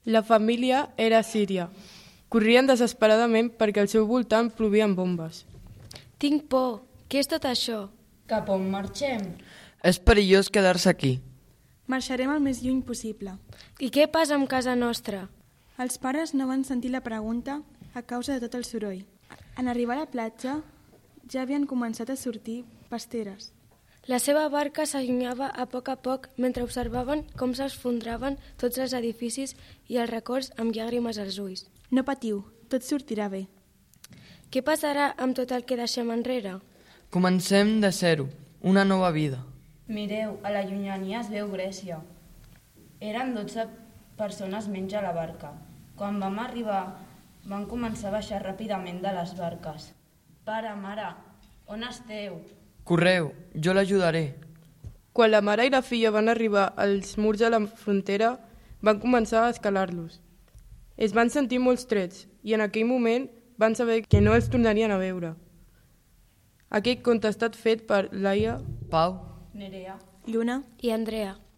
La família era a Síria. Corrien desesperadament perquè al seu voltant plovien bombes. Tinc por. Què és tot això? Cap on marxem? És perillós quedar-se aquí. Marxarem el més lluny possible. I què passa amb casa nostra? Els pares no van sentir la pregunta a causa de tot el soroll. En arribar a la platja ja havien començat a sortir pasteres. La seva barca s'allunyava a poc mentre observaven com s'esfondraven tots els edificis i els records amb llàgrimes als ulls. No patiu, tot sortirà bé. Què passarà amb tot el que deixem enrere? Comencem de zero, una nova vida. Mireu, a la llunyania es veu Grècia. Eren 12 persones menys a la barca. Quan vam arribar, van començar a baixar ràpidament de les barques. Pare, mare, on esteu? Correu, jo l'ajudaré. Quan la mare i la filla van arribar als murs de la frontera, van començar a escalar-los. Es van sentir molts trets i en aquell moment van saber que no els tornarien a veure. Aquest conte ha estat fet per Laia, Pau, Nerea. Lluna. I Andrea.